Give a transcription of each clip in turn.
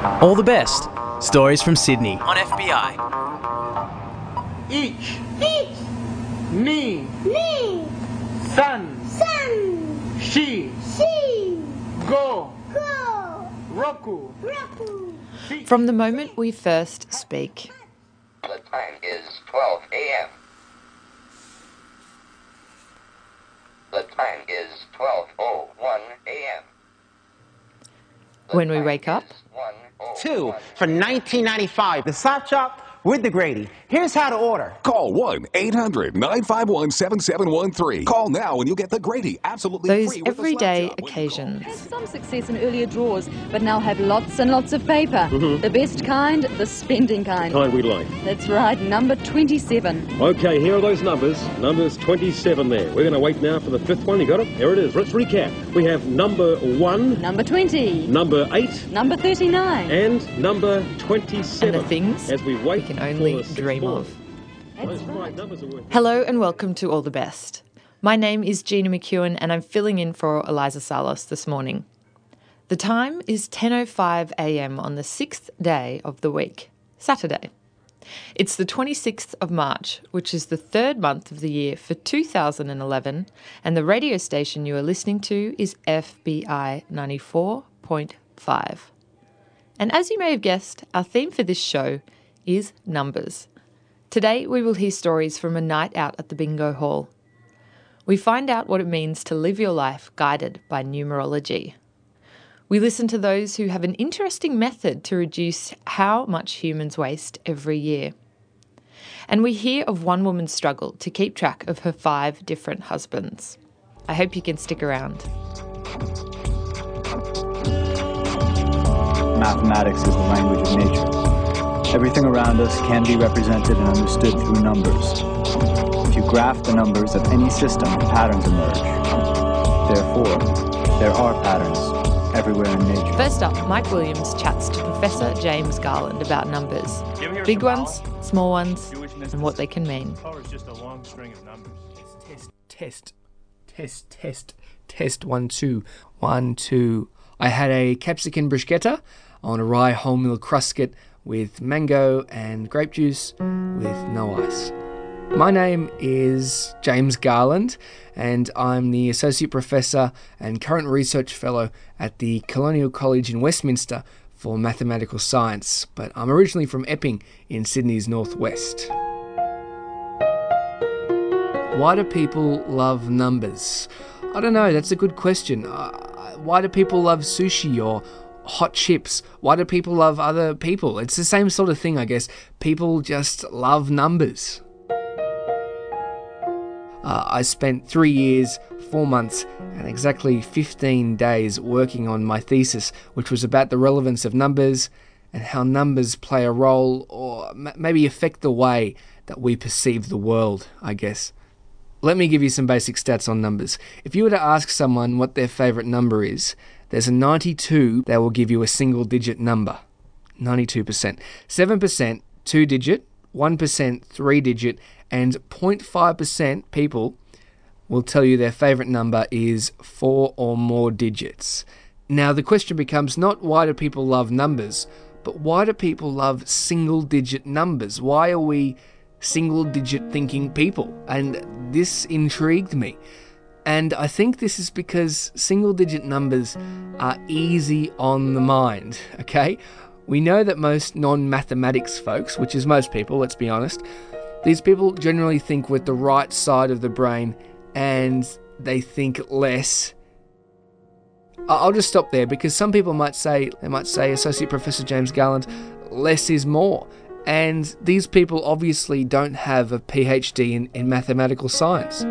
All the best. Stories from Sydney on FBI. Each. Each. Me. Me. Sun. Sun. She. She. Go. Go. Roku. Roku. From the moment we first speak. The time is 12 a.m. The time is 12:01 a.m. When we wake up. 2 for $19.95. The Sock Chop with the Grady. Here's how to order. Call 1-800-951-7713. Call now and you'll get the Grady absolutely Those free with the everyday Slap Chop. occasions. Had some success in earlier draws, but now have lots and lots of paper. The best kind, the spending kind. Kind we like. That's right, number 27. Okay, here are those numbers. Numbers 27 there. We're going to wait now for the fifth one. You got it? Here it is. Let's recap. We have number 1, Number 20. number 8, Number 39. and number 27. And the things as we wait we can only for the sixth dream ball. of. Those right numbers are worth. Hello and welcome to All the Best. My name is Gina McEwen and I'm filling in for Eliza Salos this morning. The time is 10:05 a.m. on the 6th day of the week, Saturday. It's the 26th of March, which is the third month of the year for 2011, and the radio station you are listening to is FBI 94.5. And as you may have guessed, our theme for this show is numbers. Today we will hear stories from a night out at the bingo hall. We find out what it means to live your life guided by numerology. We listen to those who have an interesting method to reduce how much humans waste every year. And we hear of one woman's struggle to keep track of her 5 different husbands. I hope you can stick around. Mathematics is the language of nature. Everything around us can be represented and understood through numbers. If you graph the numbers of any system, patterns emerge. Therefore, there are patterns everywhere in nature. First up, Mike Williams chats to Professor James Garland about numbers. Big ones, small ones, and what they can mean. Is just a long string of numbers. Test. 1, 2, 1, 2. I had a capsicum bruschetta on a rye wholemeal crusket with mango and grape juice with no ice. My name is James Garland and I'm the Associate Professor and current Research Fellow at the Colonial College in Westminster for Mathematical Science, but I'm originally from Epping in Sydney's northwest. Why do people love numbers? I don't know, that's a good question. Why do people love sushi or hot chips? Why do people love other people? It's the same sort of thing, I guess. People just love numbers. I spent 3 years, 4 months, and exactly 15 days working on my thesis, which was about the relevance of numbers and how numbers play a role or maybe affect the way that we perceive the world, I guess. Let me give you some basic stats on numbers. If you were to ask someone what their favourite number is, there's a 92 that will give you a single-digit number. 92%. 7%, 2-digit, 1%, 3-digit, and 0.5% people will tell you their favourite number is 4 or more digits. Now, the question becomes not why do people love numbers, but why do people love single-digit numbers? Why are we single-digit thinking people? And this intrigued me. And I think this is because single-digit numbers are easy on the mind, okay? We know that most non-mathematics folks, which is most people, let's be honest, these people generally think with the right side of the brain and they think less. I'll just stop there because some people might say, Associate Professor James Garland, less is more. And these people obviously don't have a PhD in mathematical science.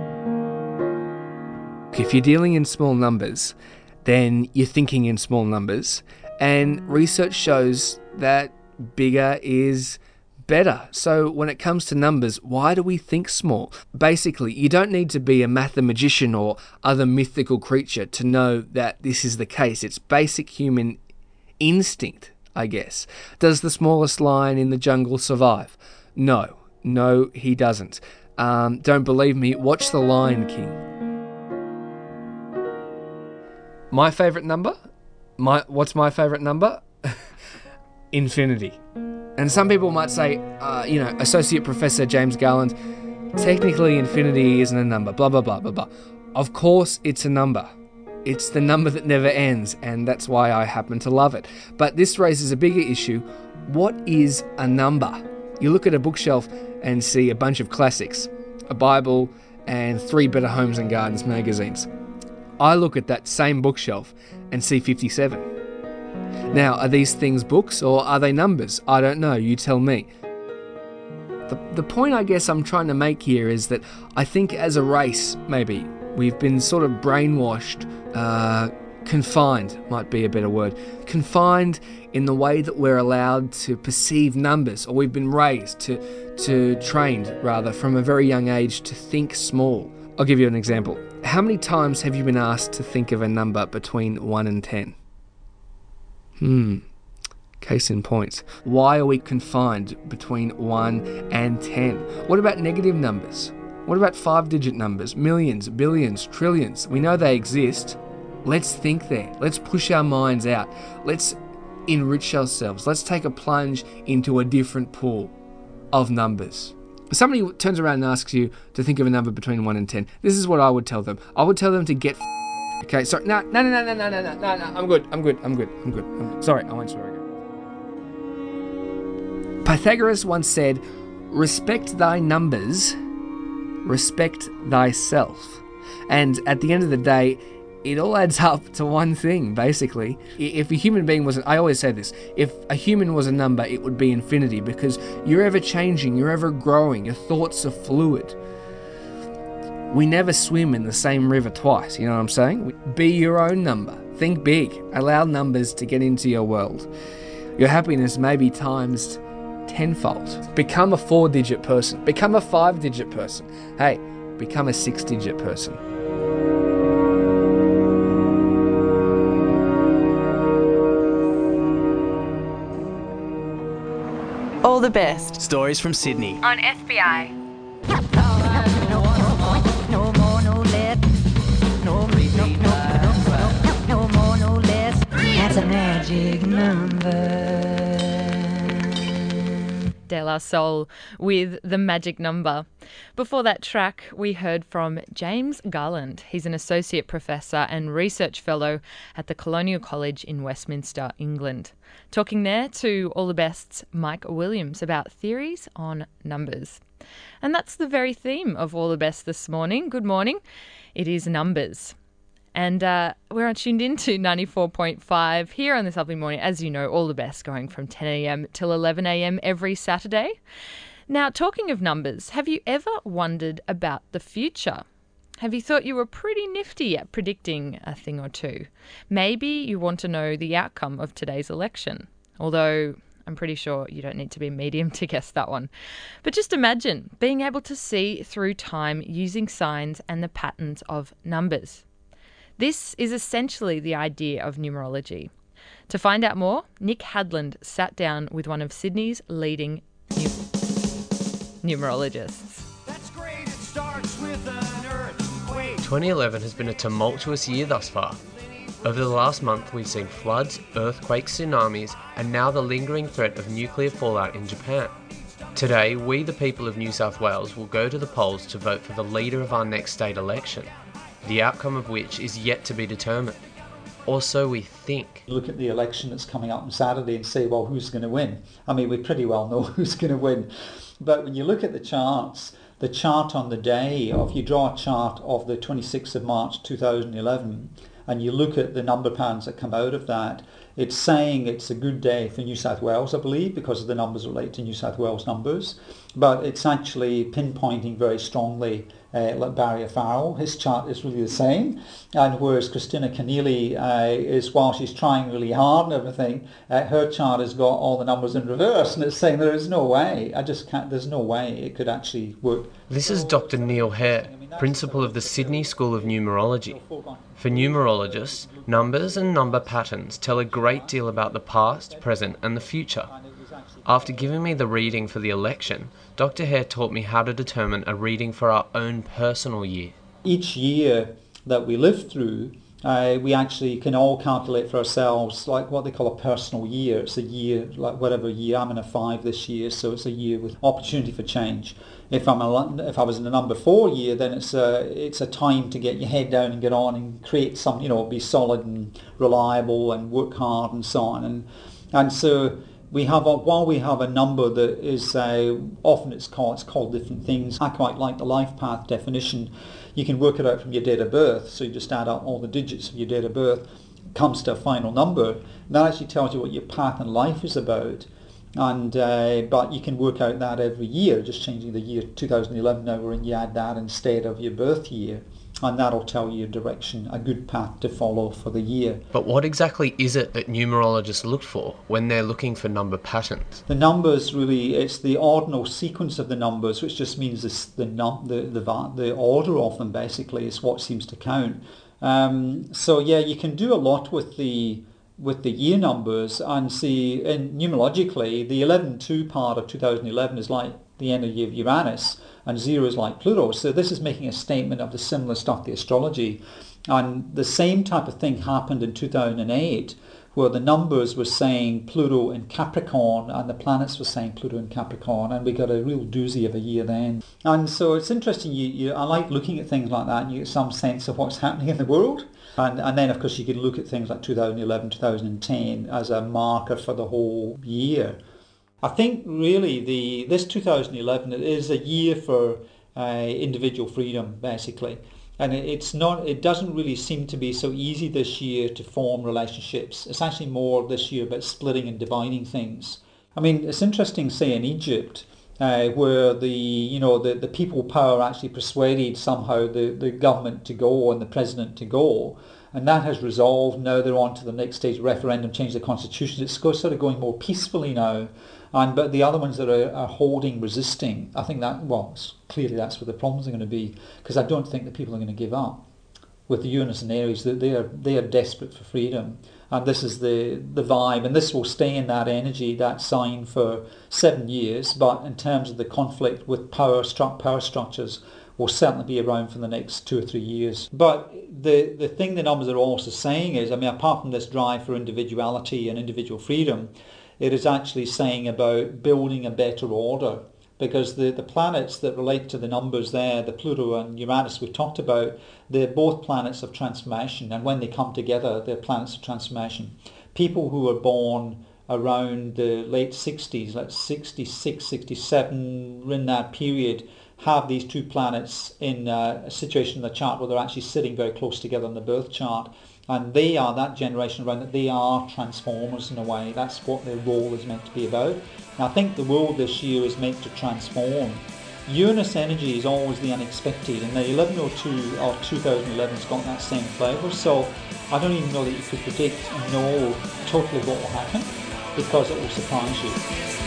If you're dealing in small numbers, then you're thinking in small numbers, and research shows that bigger is better. So when it comes to numbers, why do we think small? Basically, you don't need to be a mathematician or other mythical creature to know that this is the case. It's basic human instinct, I guess. Does the smallest lion in the jungle survive? No, he doesn't. Don't believe me? Watch The Lion King. My favourite number? What's my favourite number? infinity. And some people might say, Associate Professor James Garland, technically infinity isn't a number, blah, blah, blah, blah, blah. Of course it's a number. It's the number that never ends, and that's why I happen to love it. But this raises a bigger issue. What is a number? You look at a bookshelf and see a bunch of classics, a Bible, and 3 Better Homes and Gardens magazines. I look at that same bookshelf and see 57. Now, are these things books or are they numbers? I don't know, you tell me. The point I guess I'm trying to make here is that I think as a race, maybe, we've been sort of brainwashed, confined might be a better word, confined in the way that we're allowed to perceive numbers, or we've been raised trained rather, from a very young age to think small. I'll give you an example. How many times have you been asked to think of a number between 1 and 10? Case in point. Why are we confined between 1 and 10? What about negative numbers? What about 5-digit numbers? Millions, billions, trillions. We know they exist. Let's think there. Let's push our minds out. Let's enrich ourselves. Let's take a plunge into a different pool of numbers. If somebody turns around and asks you to think of a number between 1 and 10, this is what I would tell them. I would tell them to get okay, sorry, no, I'm good. Sorry, I won't swear again. Pythagoras once said, respect thy numbers, respect thyself. And at the end of the day, it all adds up to one thing, basically. If a human being was, I always say this, if a human was a number, it would be infinity, because you're ever changing, you're ever growing, your thoughts are fluid. We never swim in the same river twice, you know what I'm saying? Be your own number. Think big. Allow numbers to get into your world. Your happiness may be times tenfold. Become a 4-digit person. Become a 5-digit person. Hey, become a 6-digit person. All the best. Stories from Sydney. On FBI. No more, no less. No more, no less. That's a magic number. De La Soul with The Magic Number. Before that track, we heard from James Garland. He's an Associate Professor and Research Fellow at the Colonial College in Westminster, England. Talking there to All the Best's Mike Williams about theories on numbers. And that's the very theme of All the Best this morning. Good morning. It is numbers. And we're tuned into 94.5 here on this lovely morning. As you know, All the Best going from 10 a.m. till 11 a.m. every Saturday. Now, talking of numbers, have you ever wondered about the future? Have you thought you were pretty nifty at predicting a thing or two? Maybe you want to know the outcome of today's election, although I'm pretty sure you don't need to be a medium to guess that one. But just imagine being able to see through time using signs and the patterns of numbers. This is essentially the idea of numerology. To find out more, Nick Hadland sat down with one of Sydney's leading numerologists. That's great. It starts with an earthquake. 2011 has been a tumultuous year thus far. Over the last month, we've seen floods, earthquakes, tsunamis, and now the lingering threat of nuclear fallout in Japan. Today, we, the people of New South Wales, will go to the polls to vote for the leader of our next state election, the outcome of which is yet to be determined. Or so we think. Look at the election that's coming up on Saturday and say, well, who's going to win? I mean, we pretty well know who's going to win. But when you look at the charts, the chart on the day of, you draw a chart of the 26th of March 2011, and you look at the number patterns that come out of that, it's saying it's a good day for New South Wales, I believe, because the numbers relate to New South Wales numbers. But it's actually pinpointing very strongly like Barry O'Farrell. His chart is really the same. And whereas Christina Keneally is, while she's trying really hard and everything, her chart has got all the numbers in reverse, and it's saying there is no way. There's no way it could actually work. This is Dr. Neil Hare, principal of the Sydney School of Numerology. For numerologists, numbers and number patterns tell a great deal about the past, present and the future. After giving me the reading for the election, Dr. Hare taught me how to determine a reading for our own personal year. Each year that we live through we actually can all calculate for ourselves like what they call a personal year. It's a year, like whatever year. I'm in a 5 this year, so it's a year with opportunity for change. If I was in the number 4 year, then it's a time to get your head down and get on and create some, be solid and reliable and work hard and so on. And so while we have a number that is often it's called different things. I quite like the life path definition. You can work it out from your date of birth, so you just add up all the digits of your date of birth, comes to a final number, and that actually tells you what your path in life is about. And but you can work out that every year, just changing the year 2011 now, and you add that instead of your birth year, and that'll tell you a direction, a good path to follow for the year. But what exactly is it that numerologists look for when they're looking for number patterns? The numbers really, it's the ordinal sequence of the numbers, which just means the order of them basically is what seems to count. So yeah, you can do a lot with the year numbers and see, and numerologically, the 11-2 part of 2011 is like the energy of Uranus, and 0 is like Pluto. So this is making a statement of the similar stuff to astrology. And the same type of thing happened in 2008, where the numbers were saying Pluto in Capricorn and the planets were saying Pluto in Capricorn, and we got a real doozy of a year then. And so it's interesting, I like looking at things like that, and you get some sense of what's happening in the world. And then, of course, you can look at things like 2011, 2010 as a marker for the whole year. I think really this 2011 is a year for individual freedom, basically. And it doesn't really seem to be so easy this year to form relationships. It's actually more this year about splitting and dividing things. I mean, it's interesting, say, in Egypt, where the people power actually persuaded somehow the government to go and the president to go. And that has resolved. Now they're on to the next stage, referendum, change the constitution. It's sort of going more peacefully now. But the other ones that are holding, resisting, I think clearly that's where the problems are going to be, because I don't think that people are going to give up. With the Uranus and Aries, they are desperate for freedom. And this is the vibe, and this will stay in that energy, that sign for 7 years. But in terms of the conflict with power structures, will certainly be around for the next 2 or 3 years. But the thing the numbers are also saying is, I mean, apart from this drive for individuality and individual freedom, it is actually saying about building a better order, because the planets that relate to the numbers there, the Pluto and Uranus we've talked about, they're both planets of transformation, and when they come together, they're planets of transformation. People who were born around the late 60s, like 66, 67, in that period, have these two planets in a situation in the chart where they're actually sitting very close together in the birth chart. And they are, that generation around it, they are transformers in a way. That's what their role is meant to be about. And I think the world this year is meant to transform. Uranus energy is always the unexpected, and the 1102 or 2011 has got that same flavour. So I don't even know that you could predict and know totally what will happen, because it will surprise you.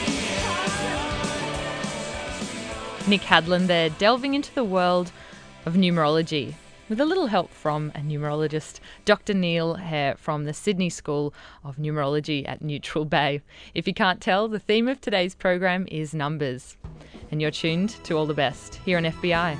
Nick Hadland there, delving into the world of numerology, with a little help from a numerologist, Dr. Neil Hare from the Sydney School of Numerology at Neutral Bay. If you can't tell, the theme of today's program is numbers. And you're tuned to All the Best here on FBI.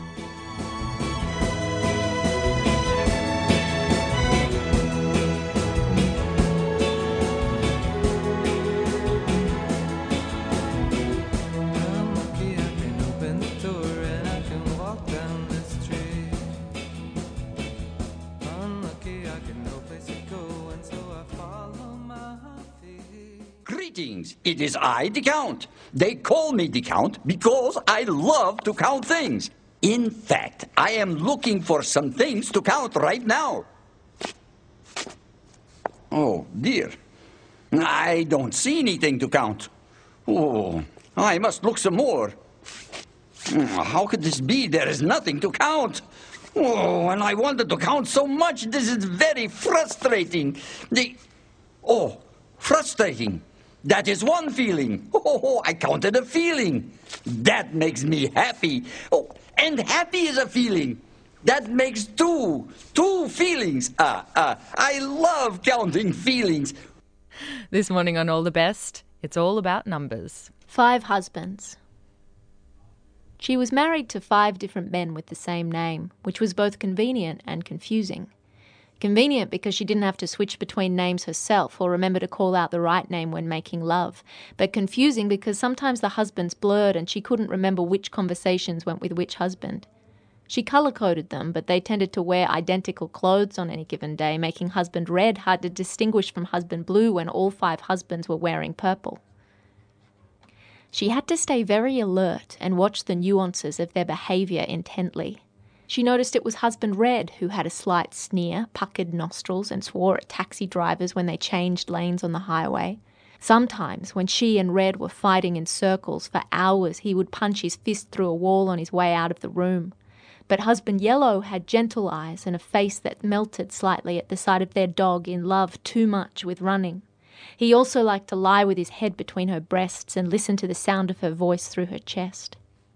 Greetings, it is I, the Count. They call me the Count because I love to count things. In fact, I am looking for some things to count right now. Oh, dear. I don't see anything to count. Oh, I must look some more. How could this be? There is nothing to count. Oh, and I wanted to count so much. This is very frustrating. Frustrating. That is one feeling. Oh, I counted a feeling. That makes me happy. Oh, and happy is a feeling. That makes two feelings. I love counting feelings. This morning on All the Best, it's all about numbers. 5 husbands. She was married to 5 different men with the same name, which was both convenient and confusing. Convenient because she didn't have to switch between names herself or remember to call out the right name when making love, but confusing because sometimes the husbands blurred and she couldn't remember which conversations went with which husband. She colour-coded them, but they tended to wear identical clothes on any given day, making husband red hard to distinguish from husband blue when all 5 husbands were wearing purple. She had to stay very alert and watch the nuances of their behaviour intently. She noticed it was husband Red who had a slight sneer, puckered nostrils, and swore at taxi drivers when they changed lanes on the highway. Sometimes, when she and Red were fighting in circles for hours, he would punch his fist through a wall on his way out of the room. But husband Yellow had gentle eyes and a face that melted slightly at the sight of their dog in love too much with running. He also liked to lie with his head between her breasts and listen to the sound of her voice through her chest.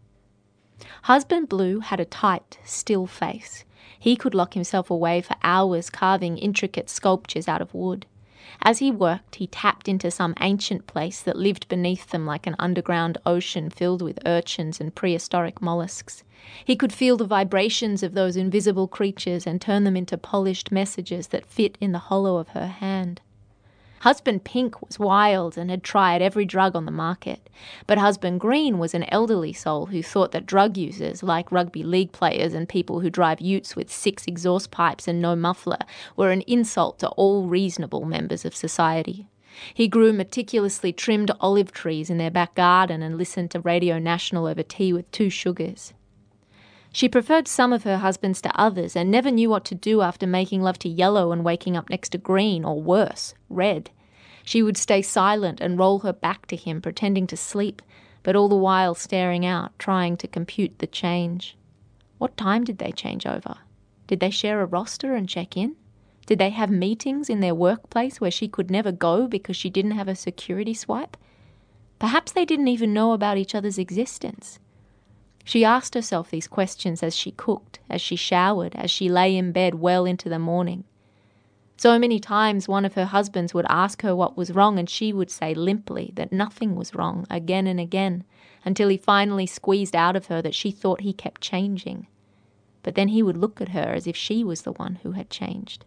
Husband Blue had a tight, still face. He could lock himself away for hours carving intricate sculptures out of wood. As he worked, he tapped into some ancient place that lived beneath them like an underground ocean filled with urchins and prehistoric mollusks. He could feel the vibrations of those invisible creatures and turn them into polished messages that fit in the hollow of her hand. Husband Pink was wild and had tried every drug on the market, but Husband Green was an elderly soul who thought that drug users, like rugby league players and people who drive utes with 6 exhaust pipes and no muffler, were an insult to all reasonable members of society. He grew meticulously trimmed olive trees in their back garden and listened to Radio National over tea with 2 sugars. She preferred some of her husbands to others and never knew what to do after making love to Yellow and waking up next to Green, or worse, Red. She would stay silent and roll her back to him, pretending to sleep, but all the while staring out, trying to compute the change. What time did they change over? Did they share a roster and check in? Did they have meetings in their workplace where she could never go because she didn't have a security swipe? Perhaps they didn't even know about each other's existence. She asked herself these questions as she cooked, as she showered, as she lay in bed well into the morning. So many times one of her husbands would ask her what was wrong and she would say limply that nothing was wrong again and again, until he finally squeezed out of her that she thought he kept changing. But then he would look at her as if she was the one who had changed.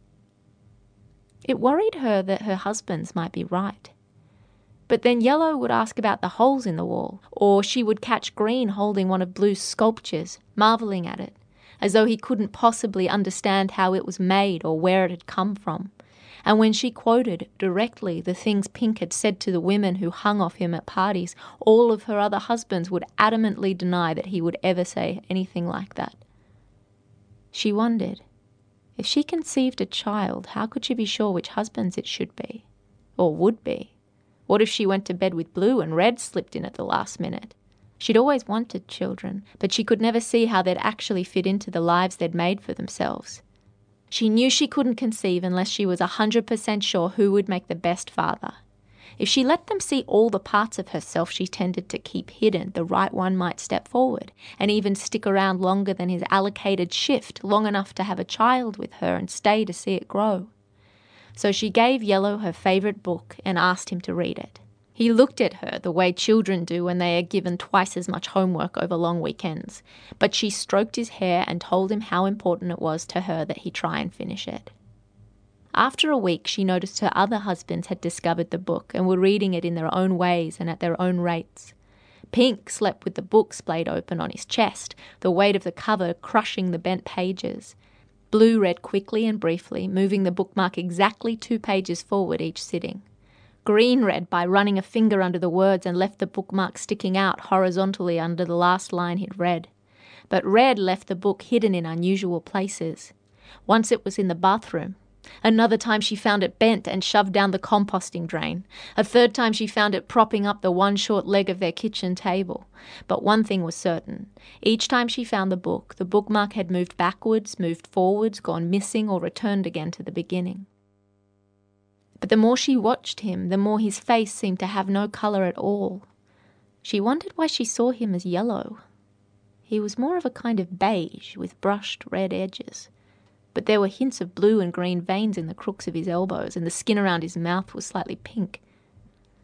It worried her that her husbands might be right. But then Yellow would ask about the holes in the wall, or she would catch Green holding one of Blue's sculptures, marvelling at it, as though he couldn't possibly understand how it was made or where it had come from. And when she quoted directly the things Pink had said to the women who hung off him at parties, all of her other husbands would adamantly deny that he would ever say anything like that. She wondered, if she conceived a child, how could she be sure which husbands it should be, or would be? What if she went to bed with Blue and Red slipped in at the last minute? She'd always wanted children, but she could never see how they'd actually fit into the lives they'd made for themselves. She knew she couldn't conceive unless she was 100% sure who would make the best father. If she let them see all the parts of herself she tended to keep hidden, the right one might step forward and even stick around longer than his allocated shift, long enough to have a child with her and stay to see it grow. So she gave Yellow her favourite book and asked him to read it. He looked at her the way children do when they are given twice as much homework over long weekends, but she stroked his hair and told him how important it was to her that he try and finish it. After a week, she noticed her other husbands had discovered the book and were reading it in their own ways and at their own rates. Pink slept with the book splayed open on his chest, the weight of the cover crushing the bent pages. Blue read quickly and briefly, moving the bookmark exactly 2 pages forward each sitting. Green read by running a finger under the words and left the bookmark sticking out horizontally under the last line he'd read. But Red left the book hidden in unusual places. Once it was in the bathroom. Another time she found it bent and shoved down the composting drain. A third time she found it propping up the one short leg of their kitchen table. But one thing was certain. Each time she found the bookmark had moved backwards, moved forwards, gone missing, or returned again to the beginning. But the more she watched him, the more his face seemed to have no colour at all. She wondered why she saw him as yellow. He was more of a kind of beige with brushed red edges. But there were hints of blue and green veins in the crooks of his elbows, and the skin around his mouth was slightly pink.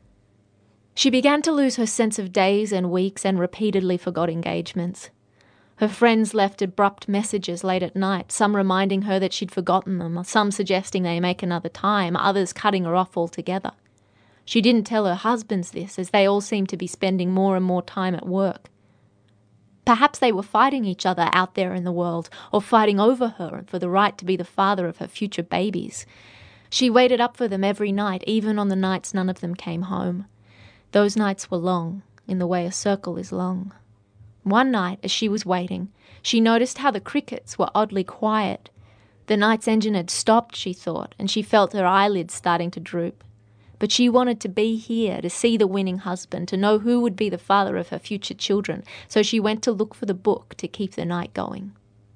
She began to lose her sense of days and weeks and repeatedly forgot engagements. Her friends left abrupt messages late at night, some reminding her that she'd forgotten them, some suggesting they make another time, others cutting her off altogether. She didn't tell her husbands this, as they all seemed to be spending more and more time at work. Perhaps they were fighting each other out there in the world, or fighting over her and for the right to be the father of her future babies. She waited up for them every night, even on the nights none of them came home. Those nights were long, in the way a circle is long. One night, as she was waiting, she noticed how the crickets were oddly quiet. The night's engine had stopped, she thought, and she felt her eyelids starting to droop. But she wanted to be here, to see the winning husband, to know who would be the father of her future children, so she went to look for the book to keep the night going.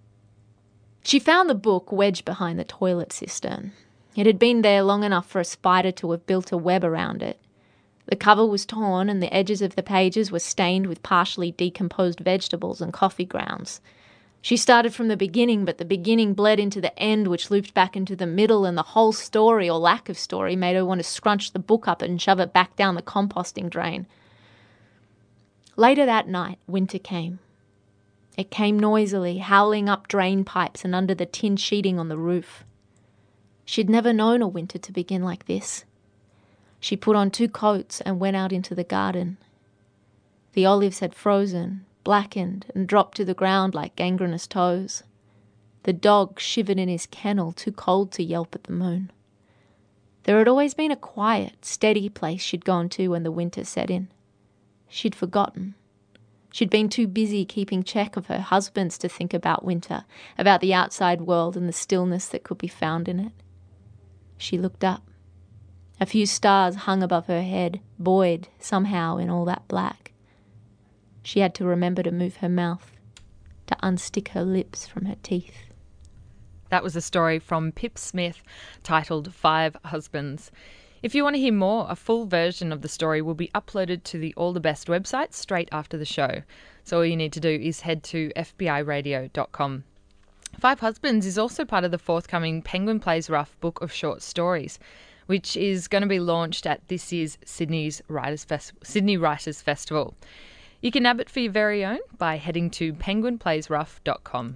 She found the book wedged behind the toilet cistern. It had been there long enough for a spider to have built a web around it. The cover was torn and the edges of the pages were stained with partially decomposed vegetables and coffee grounds. She started from the beginning, but the beginning bled into the end, which looped back into the middle, and the whole story, or lack of story, made her want to scrunch the book up and shove it back down the composting drain. Later that night, winter came. It came noisily, howling up drain pipes and under the tin sheeting on the roof. She'd never known a winter to begin like this. She put on 2 coats and went out into the garden. The olives had frozen, blackened, and dropped to the ground like gangrenous toes. The dog shivered in his kennel, too cold to yelp at the moon. There had always been a quiet, steady place she'd gone to when the winter set in. She'd forgotten. She'd been too busy keeping check of her husbands to think about winter, about the outside world and the stillness that could be found in it. She looked up. A few stars hung above her head, buoyed somehow in all that black. She had to remember to move her mouth, to unstick her lips from her teeth. That was a story from Pip Smith titled 5 Husbands. If you want to hear more, a full version of the story will be uploaded to the All the Best website straight after the show. So all you need to do is head to fbiradio.com. 5 Husbands is also part of the forthcoming Penguin Plays Rough book of short stories, which is going to be launched at this year's Sydney Writers Festival. You can nab it for your very own by heading to penguinplaysrough.com.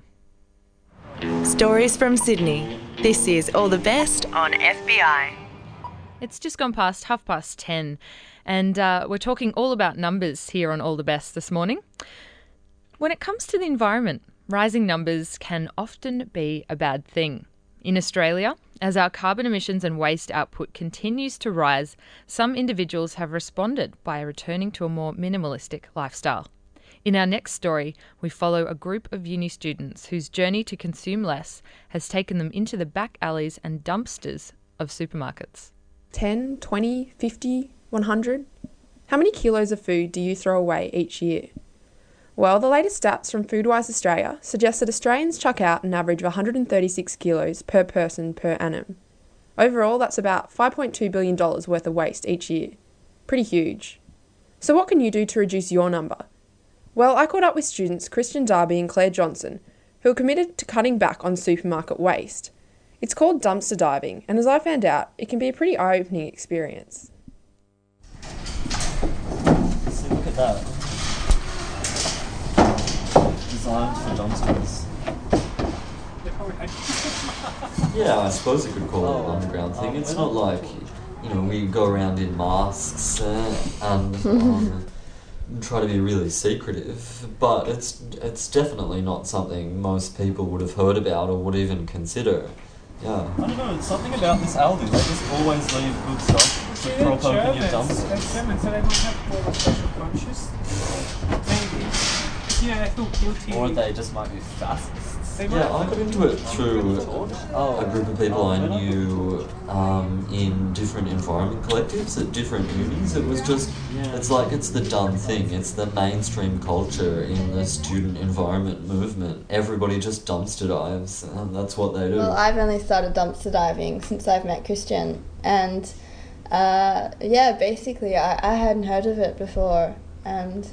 Stories from Sydney. This is All the Best on FBI. It's just gone past 10:30, and we're talking all about numbers here on All the Best this morning. When it comes to the environment, rising numbers can often be a bad thing. In Australia, as our carbon emissions and waste output continues to rise, some individuals have responded by returning to a more minimalistic lifestyle. In our next story, we follow a group of uni students whose journey to consume less has taken them into the back alleys and dumpsters of supermarkets. 10, 20, 50, 100? How many kilos of food do you throw away each year? Well, the latest stats from Foodwise Australia suggest that Australians chuck out an average of 136 kilos per person per annum. Overall, that's about $5.2 billion worth of waste each year. Pretty huge. So what can you do to reduce your number? Well, I caught up with students Christian Darby and Claire Johnson, who are committed to cutting back on supermarket waste. It's called dumpster diving, and as I found out, it can be a pretty eye-opening experience. So look at that. Designed for dumpsters. Yeah, I suppose you could call it an underground thing. It's not like, we go around in masks and try to be really secretive, but it's definitely not something most people would have heard about or would even consider. Yeah. I don't know, something about this Aldi, they just always leave good stuff to prop open your dumpster. They're German, so they might have more social conscious. Maybe. They feel guilty. Or they just might be fascists. I got into it through a group of people I knew in different environment collectives at different unis. It was just, it's the done thing. It's the mainstream culture in the student environment movement. Everybody just dumpster dives, and that's what they do. Well, I've only started dumpster diving since I've met Christian, and basically I hadn't heard of it before. And,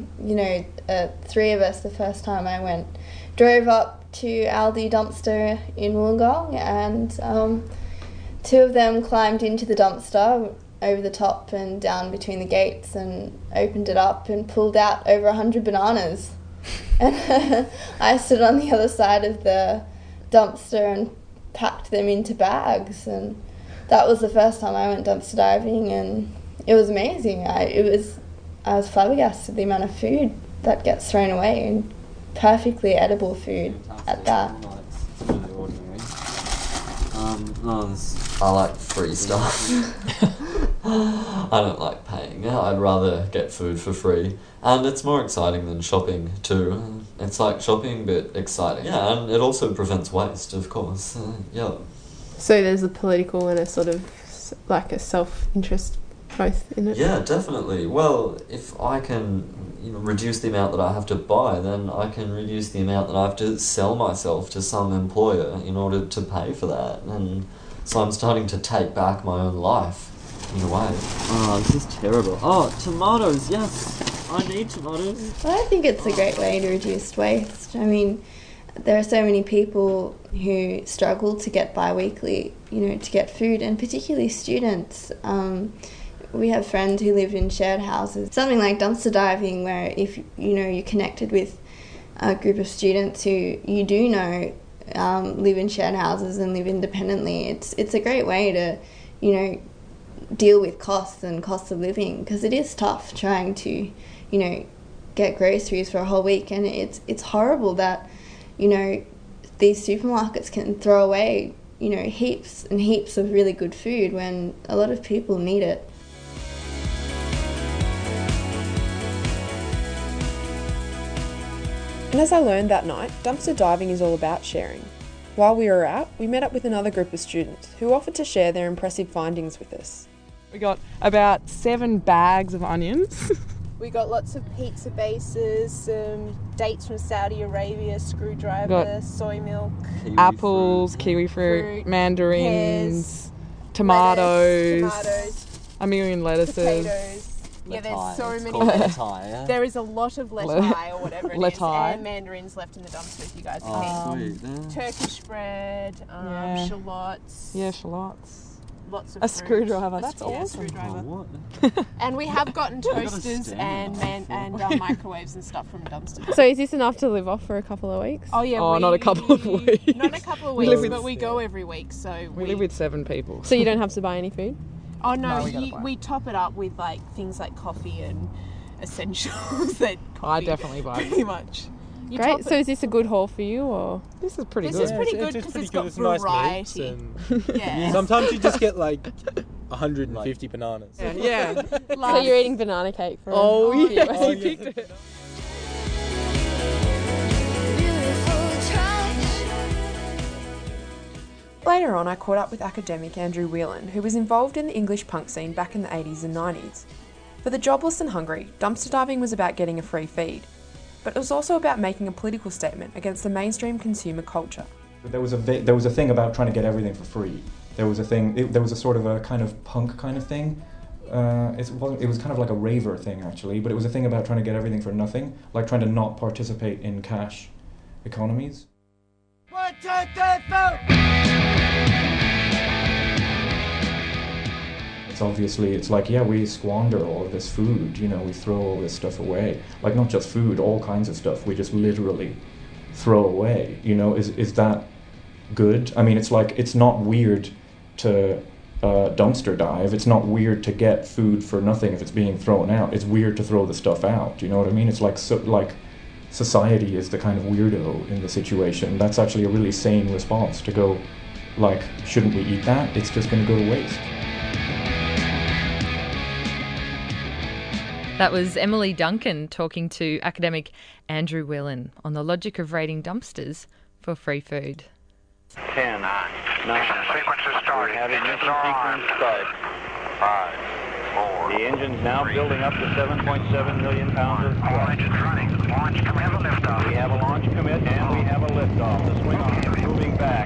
3 of us, the first time I went, drove up to Aldi dumpster in Wollongong, and 2 of them climbed into the dumpster over the top and down between the gates and opened it up and pulled out over 100 bananas. And I stood on the other side of the dumpster and packed them into bags, and that was the first time I went dumpster diving, and it was amazing. I was flabbergasted the amount of food that gets thrown away, and perfectly edible food at that. I like free stuff. I don't like paying. I'd rather get food for free. And it's more exciting than shopping too. It's like shopping but exciting. Yeah, and it also prevents waste, of course. Yeah. So there's a political and a sort of like a self-interest both in it? Yeah, definitely. Well, if I can reduce the amount that I have to buy, then I can reduce the amount that I have to sell myself to some employer in order to pay for that. And so I'm starting to take back my own life, in a way. Oh, this is terrible. Oh, tomatoes, yes. I need tomatoes. Well, I think it's a great way to reduce waste. I mean, there are so many people who struggle to get bi-weekly, to get food, and particularly students. We have friends who live in shared houses. Something like dumpster diving, where if you're connected with a group of students who you do know live in shared houses and live independently, it's a great way to deal with costs and costs of living, because it is tough trying to get groceries for a whole week, and it's horrible that these supermarkets can throw away heaps and heaps of really good food when a lot of people need it. And as I learned that night, dumpster diving is all about sharing. While we were out, we met up with another group of students who offered to share their impressive findings with us. We got about 7 bags of onions. We got lots of pizza bases, some dates from Saudi Arabia, screwdriver, soy milk, apples, kiwi fruit, mandarins, tomatoes, a million lettuces. Potatoes. Yeah, there's so many. There is a lot of lettuce or whatever it is, and mandarins left in the dumpster if you guys can eat. Turkish bread, shallots. Yeah, shallots. Lots of a fruit. Screwdriver. That's awesome. Screwdriver. And we have gotten toasters and microwaves and stuff from dumpsters. So is this enough to live off for a couple of weeks? Oh yeah. Not a couple of weeks. Not a couple of weeks, but we go every week. So we live with 7 people. So you don't have to buy any food? Oh no, we top it up with like things like coffee and essentials that I definitely buy pretty much. Great. So is this a good haul for you, or this is pretty good? This is pretty good because it's got variety. Yeah. Sometimes you just get like 150 bananas. Yeah. So you're eating banana cake for you picked it. Later on, I caught up with academic Andrew Whelan, who was involved in the English punk scene back in the 80s and 90s. For the jobless and hungry, dumpster diving was about getting a free feed. But it was also about making a political statement against the mainstream consumer culture. There was a thing about trying to get everything for free. There was a sort of a kind of punk kind of thing. It was kind of like a raver thing actually, but it was a thing about trying to get everything for nothing, like trying to not participate in cash economies. 1, 2, 3, 4. It's like, yeah, we squander all of this food, we throw all this stuff away. Like, not just food, all kinds of stuff we just literally throw away, is that good? I mean, it's like, it's not weird to dumpster dive, it's not weird to get food for nothing if it's being thrown out, it's weird to throw the stuff out, do you know what I mean? It's like, society is the kind of weirdo in the situation. That's actually a really sane response to go, like, shouldn't we eat that? It's just going to go to waste. That was Emily Duncan talking to academic Andrew Whelan on the logic of raiding dumpsters for free food. 10, 9, sequences start. Engines sequence start. 5, 4. The engine's now building up to 7.7 million pounds of thrust. Engines running. Launch commit. We have a liftoff. We have a launch commit and we have a liftoff. The swing on, moving back.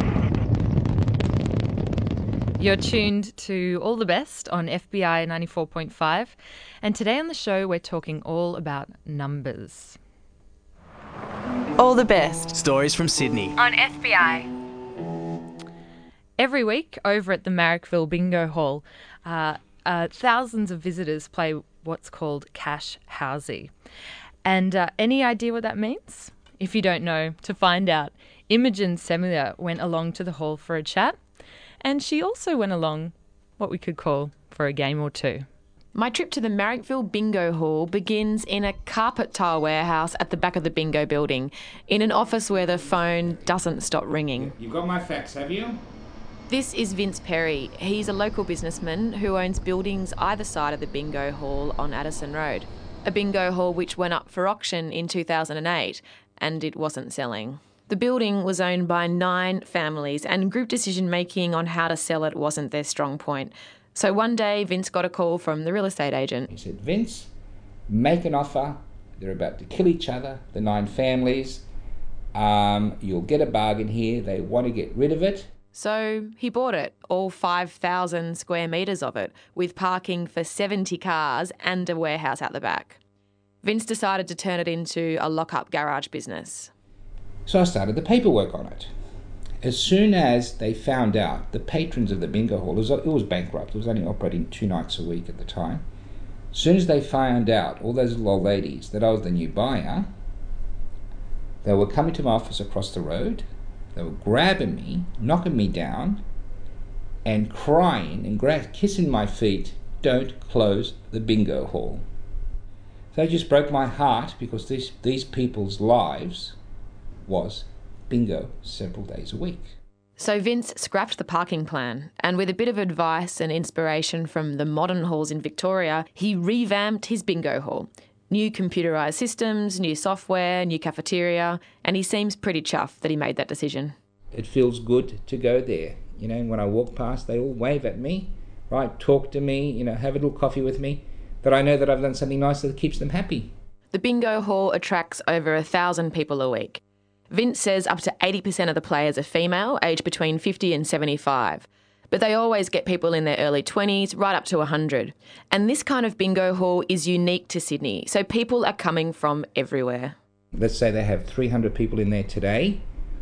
You're tuned to All the Best on FBI 94.5, and today on the show we're talking all about numbers. All the best. Stories from Sydney. On FBI. Every week over at the Marrickville Bingo Hall, thousands of visitors play what's called cash housey. And any idea what that means? if you don't know, to find out. Imogen Semler went along to the hall for a chat, and she also went along, what we could call, for a game or two. My trip to the Marrickville Bingo Hall begins in a carpet tile warehouse at the back of the bingo building, in an office where the phone doesn't stop ringing. You got my fax, have you? This is Vince Perry. He's a local businessman who owns buildings either side of the bingo hall on Addison Road. A bingo hall which went up for auction in 2008, and it wasn't selling. The building was owned by 9 families, and group decision-making on how to sell it wasn't their strong point. So one day, Vince got a call from the real estate agent. He said, Vince, make an offer. They're about to kill each other, the 9 families. You'll get a bargain here. They want to get rid of it. So he bought it, all 5,000 square metres of it, with parking for 70 cars and a warehouse out the back. Vince decided to turn it into a lock-up garage business. So I started the paperwork on it. As soon as they found out, the patrons of the bingo hall, it was bankrupt, it was only operating 2 nights a week at the time. As soon as they found out, all those little old ladies, that I was the new buyer, they were coming to my office across the road, they were grabbing me, knocking me down, and crying and kissing my feet, don't close the bingo hall. So it just broke my heart, because these people's lives was bingo several days a week. So Vince scrapped the parking plan, and with a bit of advice and inspiration from the modern halls in Victoria, he revamped his bingo hall. New computerised systems, new software, new cafeteria, and he seems pretty chuffed that he made that decision. It feels good to go there. You know, when I walk past, they all wave at me, right, talk to me, you know, have a little coffee with me, that I know that I've done something nice that keeps them happy. The bingo hall attracts over 1,000 people a week. Vince says up to 80% of the players are female, aged between 50 and 75. But they always get people in their early 20s, right up to 100. And this kind of bingo hall is unique to Sydney, so people are coming from everywhere. Let's say they have 300 people in there today.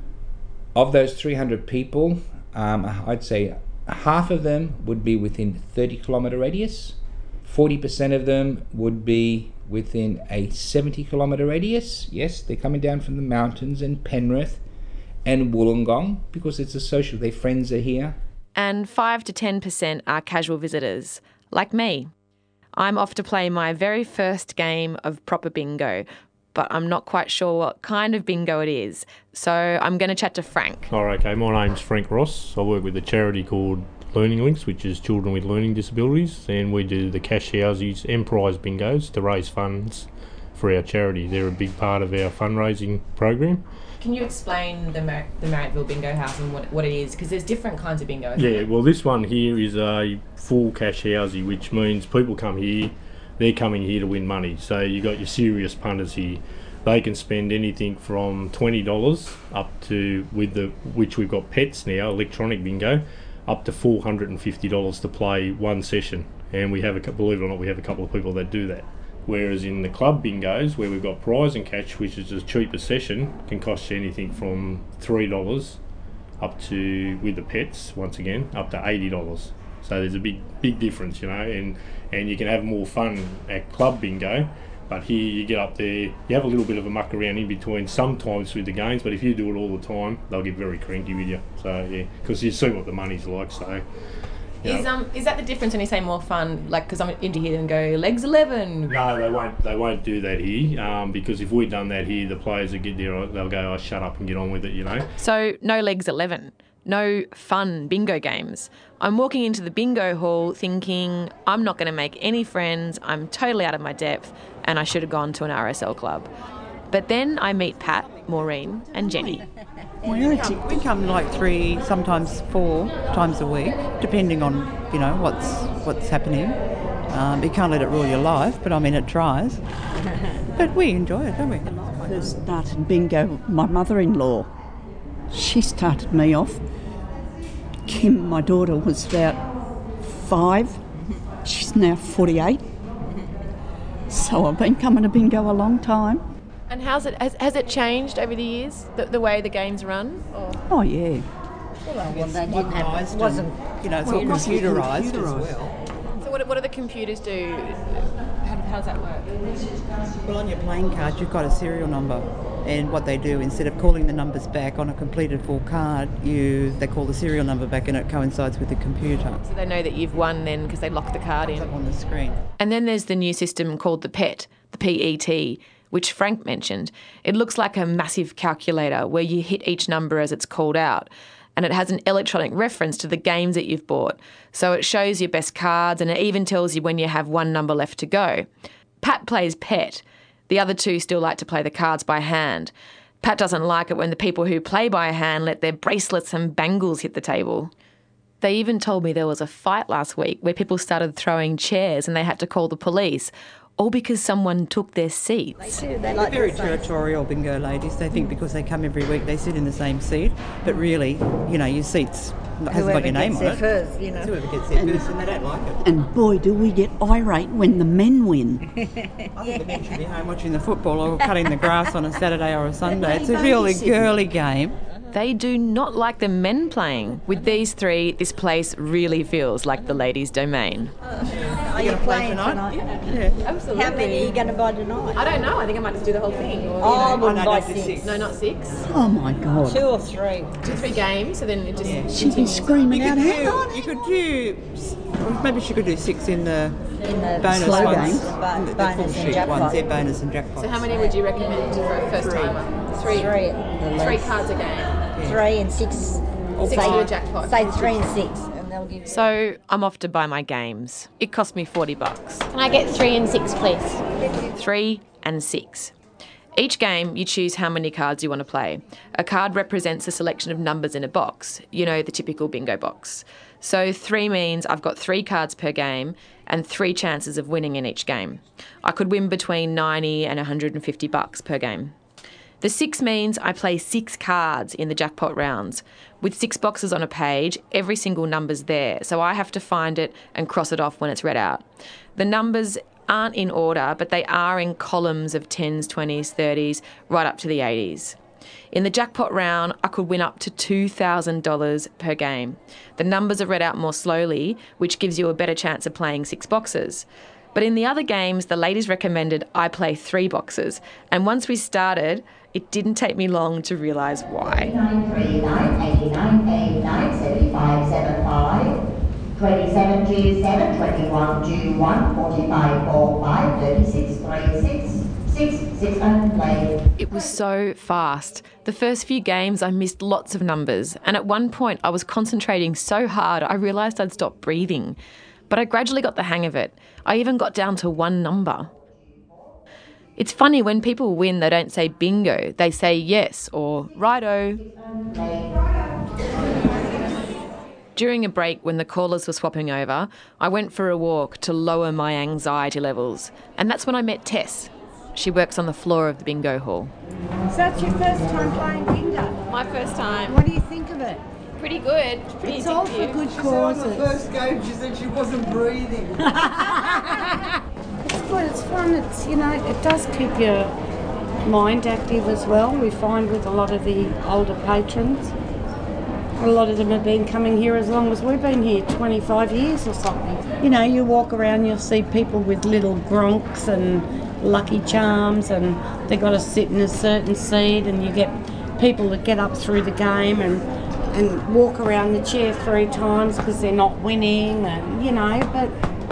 Of those 300 people, I'd say half of them would be within 30-kilometre radius. 40% of them would be within a 70-kilometre radius. Yes, they're coming down from the mountains and Penrith and Wollongong because it's a social, their friends are here. And 5 to 10% are casual visitors, like me. I'm off to play my very first game of proper bingo, but I'm not quite sure what kind of bingo it is. So I'm going to chat to Frank. Oh, okay, my name's Frank Ross. I work with a charity called Learning Links, which is children with learning disabilities, and we do the cash houses and prize bingos to raise funds for our charity. They're a big part of our fundraising program. Can you explain the Marrickville Bingo House and what it is? Because there's different kinds of bingo. Yeah, well, this one here is a full cash housey, which means people come here, they're coming here to win money. So you got your serious punters here. They can spend anything from $20 up to, which we've got pets now, electronic bingo, up to $450 to play one session. And we have, believe it or not, we have a couple of people that do that. Whereas in the club bingos, where we've got prize and catch, which is the cheapest session, can cost you anything from $3 up to, with the pets, once again, up to $80. So there's a big difference, you know, and you can have more fun at club bingo, but here you get up there, you have a little bit of a muck around in between sometimes with the games, but if you do it all the time, they'll get very cranky with you. So yeah, because you see what the money's like, so... Is that the difference when you say more fun? Like, because I'm into here and go, legs 11. No, they won't do that here, because if we'd done that here, the players would get there, they'll go, oh, shut up and get on with it, you know. So no legs 11, no fun bingo games. I'm walking into the bingo hall thinking I'm not going to make any friends, I'm totally out of my depth, and I should have gone to an RSL club. But then I meet Pat, Maureen and Jenny. We come like 3, sometimes 4 times a week, depending on, you know, what's happening. You can't let it rule your life, but I mean, it tries. But we enjoy it, don't we? First started bingo, my mother-in-law. She started me off. Kim, my daughter, was about 5. She's now 48. So I've been coming to bingo a long time. And has it changed over the years, the way the games run? Or? Oh, yeah. Well, they didn't have, it wasn't, you know, it's all computerised as well. So what do the computers do? how does that work? Well, on your playing card, you've got a serial number. And what they do, instead of calling the numbers back on a completed full card, they call the serial number back and it coincides with the computer. So they know that you've won then because they lock the card in. Up on the screen. And then there's the new system called the PET, the PET, which Frank mentioned. It looks like a massive calculator where you hit each number as it's called out. And it has an electronic reference to the games that you've bought. So it shows your best cards and it even tells you when you have one number left to go. Pat plays PET. The other two still like to play the cards by hand. Pat doesn't like it when the people who play by hand let their bracelets and bangles hit the table. They even told me there was a fight last week where people started throwing chairs and they had to call the police, all because someone took their seats. They're very territorial, bingo ladies. They think because they come every week they sit in the same seat, but really, your seat's hasn't got your name on it. First, Whoever gets there first, and they don't like it. And boy, do we get irate when the men win. I think the men should be home watching the football or cutting the grass on a Saturday or a Sunday. It's a really girly game. They do not like the men playing. With these three, this place really feels like the ladies' domain. Are you playing tonight? Yeah, absolutely. How many are you going to buy tonight? I don't know. I think I might just do the whole thing. Or, I wouldn't buy 6. No, not 6. Oh my God. 2 or 3. 2 or 3 games, so then it just... She'd be screaming out, hang on. You could do... Maybe she could do 6 in the bonus slow ones. games. The Bonus full and sheet jackpot. ones, they're bonus and jackpot. So how many would you recommend for a first timer? 3 cards a game. 3 and 6. 6 to a jackpot. Say 3 and 6. And they'll give you... So I'm off to buy my games. It cost me $40. Can I get 3 and 6, please? 3 and 6. Each game, you choose how many cards you want to play. A card represents a selection of numbers in a box, the typical bingo box. So 3 means I've got 3 cards per game and 3 chances of winning in each game. I could win between $90 and $150 per game. The 6 means I play 6 cards in the jackpot rounds. With 6 boxes on a page, every single number's there, so I have to find it and cross it off when it's read out. The numbers aren't in order, but they are in columns of 10s, 20s, 30s, right up to the 80s. In the jackpot round, I could win up to $2,000 per game. The numbers are read out more slowly, which gives you a better chance of playing 6 boxes. But in the other games, the ladies recommended I play 3 boxes. And once we started, it didn't take me long to realise why. 27 G 7, 21 G 1, 45 4 5, 36 3 6, 6 and play. It was so fast. The first few games I missed lots of numbers, and at one point I was concentrating so hard I realised I'd stopped breathing. But I gradually got the hang of it. I even got down to 1 number. It's funny, when people win, they don't say bingo, they say yes or righto. During a break when the callers were swapping over, I went for a walk to lower my anxiety levels. And that's when I met Tess. She works on the floor of the bingo hall. So that's your first time playing bingo? My first time. What do you think of it? Pretty good. Pretty it's all for good causes. On the first game she said she wasn't breathing. It's good, it's fun, it's, it does keep your mind active as well. We find with a lot of the older patrons, a lot of them have been coming here as long as we've been here, 25 years or something. You walk around, you'll see people with little gronks and Lucky Charms, and they've got to sit in a certain seat, and you get people that get up through the game and walk around the chair 3 times because they're not winning, and but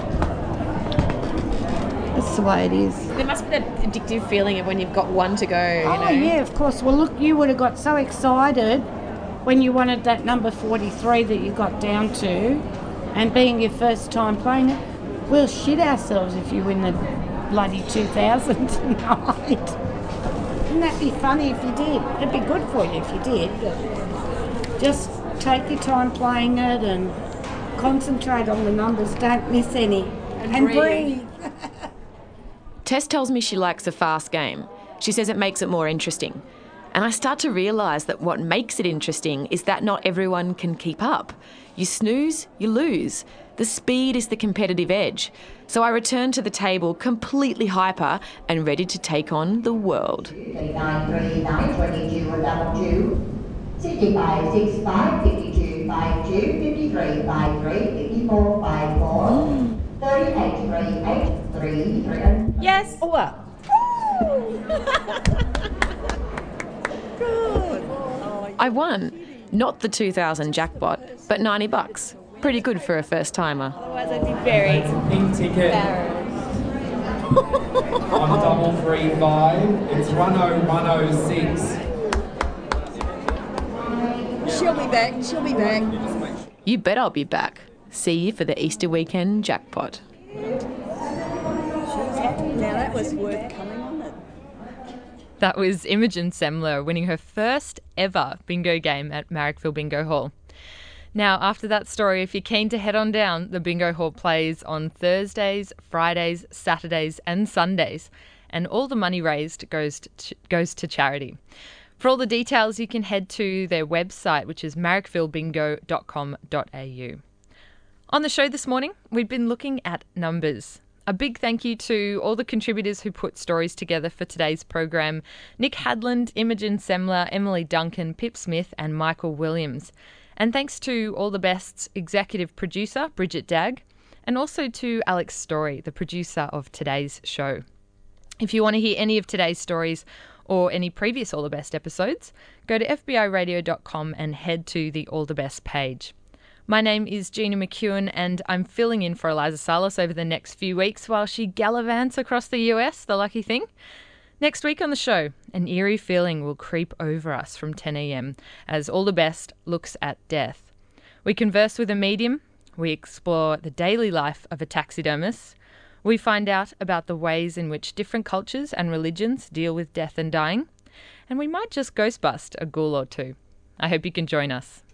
that's the way it is. There must be that addictive feeling of when you've got 1 to go. Yeah, of course. Well, look, you would have got so excited when you wanted that number 43 that you got down to, and being your first time playing it, we'll shit ourselves if you win the bloody 2,000 tonight. Wouldn't that be funny if you did? It'd be good for you if you did. But just take your time playing it and concentrate on the numbers. Don't miss any. And breathe. Tess tells me she likes a fast game. She says it makes it more interesting. And I start to realise that what makes it interesting is that not everyone can keep up. You snooze, you lose. The speed is the competitive edge. So I return to the table completely hyper and ready to take on the world. 39 3 9, 22 or double 2, 65 6 5, 52 5 2, 53 5 3, 54 5 4, 38 3 8, 3 and Yes. Oh, wow. I won. Not the 2,000 jackpot, but $90. Pretty good for a first timer. Otherwise, I'd be very Pink ticket on 335. It's 10106. She'll be back. She'll be back. You bet I'll be back. See you for the Easter weekend jackpot. Now that was worth coming on it. That was Imogen Semler winning her first ever bingo game at Marrickville Bingo Hall. Now, after that story, if you're keen to head on down, the Bingo Hall plays on Thursdays, Fridays, Saturdays and Sundays, and all the money raised goes to charity. For all the details, you can head to their website, which is marrickvillebingo.com.au. On the show this morning, we've been looking at numbers. A big thank you to all the contributors who put stories together for today's program: Nick Hadland, Imogen Semler, Emily Duncan, Pip Smith and Michael Williams. And thanks to All the Best's executive producer, Bridget Dagg, and also to Alex Story, the producer of today's show. If you want to hear any of today's stories or any previous All the Best episodes, go to fbiradio.com and head to the All the Best page. My name is Gina McEwen and I'm filling in for Eliza Salas over the next few weeks while she gallivants across the US, the lucky thing. Next week on the show, an eerie feeling will creep over us from 10 a.m. as All the Best looks at death. We converse with a medium, we explore the daily life of a taxidermist, we find out about the ways in which different cultures and religions deal with death and dying, and we might just ghostbust a ghoul or two. I hope you can join us.